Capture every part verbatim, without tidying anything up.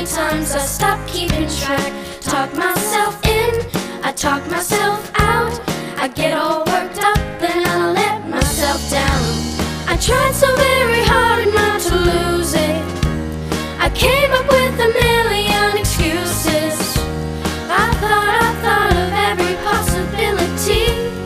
times I stopped keeping track. Talk myself in, I talk myself out. I get all worked up, then I let myself down. I tried so very hard not to lose it. I came up with a million excuses. I thought, I thought of every possibility.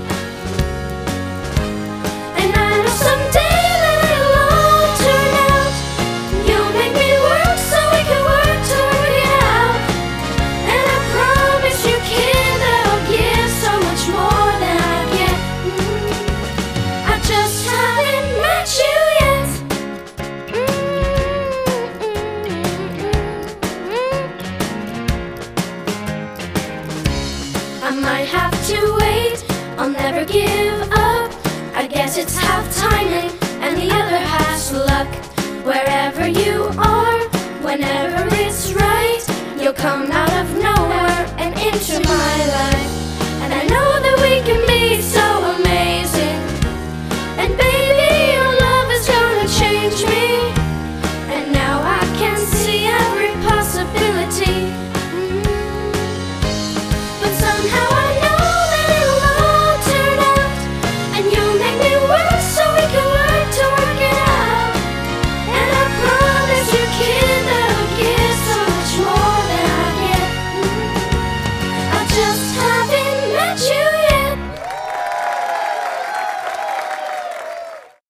And I know someday that it'll all turn out. You'll make me work so we can work to work it out. And I promise you, kid, that I'll give so much more than I get. mm. I just haven't met you yet. I might have to wait, I'll never give